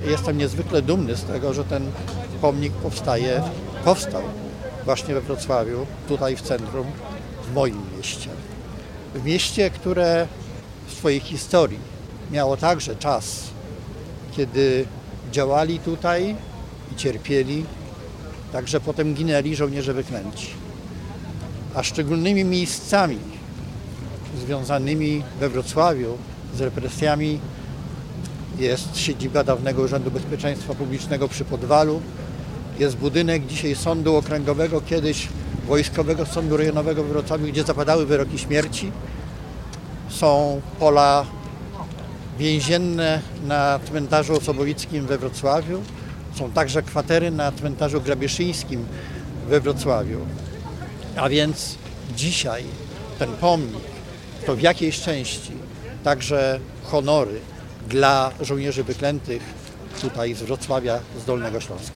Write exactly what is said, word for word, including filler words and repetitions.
jestem niezwykle dumny z tego, że ten pomnik powstaje, powstał właśnie we Wrocławiu, tutaj w centrum, w moim mieście. W mieście, które w swojej historii miało także czas, kiedy działali tutaj i cierpieli, także potem ginęli żołnierze wyklęci. A szczególnymi miejscami związanymi we Wrocławiu z represjami jest siedziba dawnego Urzędu Bezpieczeństwa Publicznego przy Podwalu, jest budynek dzisiaj Sądu Okręgowego, kiedyś Wojskowego Sądu Rejonowego w Wrocławiu, gdzie zapadały wyroki śmierci. Są pola więzienne na cmentarzu Osobowickim we Wrocławiu. Są także kwatery na cmentarzu Grabieszyńskim we Wrocławiu. A więc dzisiaj ten pomnik to w jakiejś części także honory dla żołnierzy wyklętych tutaj z Wrocławia, z Dolnego Śląska.